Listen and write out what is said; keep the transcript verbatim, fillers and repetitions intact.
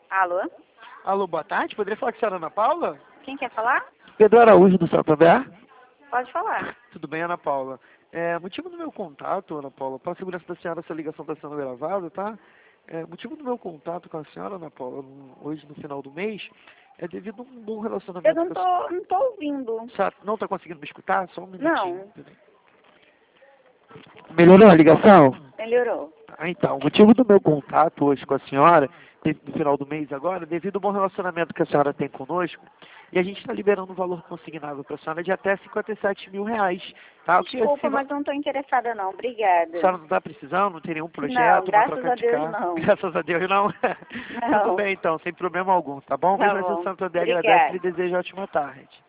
Alô? Alô, boa tarde. Poderia falar com a senhora Ana Paula? Quem quer falar? Pedro Araújo, do Santander. Pode falar. Tudo bem, Ana Paula? É, motivo do meu contato, Ana Paula, para a segurança da senhora, essa ligação está sendo gravada, tá? É, motivo do meu contato com a senhora, Ana Paula, no- hoje no final do mês, é devido a um bom Eu relacionamento não com a tô, não tô ouvindo. senhora. Não está conseguindo me escutar? Só um minutinho. Não, Melhorou a ligação? melhorou. Ah, então, o motivo do meu contato hoje com a senhora, de- no final do mês agora, devido ao bom relacionamento que a senhora tem conosco, e a gente está liberando um valor consignável para a senhora de até cinquenta e sete mil reais, tá? O que Desculpa, acima- mas não tô interessada não. a Obrigada. senhora não está precisando, não tem nenhum Não, projeto, uma graças troca a de Deus carro? não. Graças a Deus não. Tudo Não. bem então, sem problema algum, tá bom? Tá Mesmo assim, o bom. Santander agradece e Obrigada. lhe deseja ótima tarde.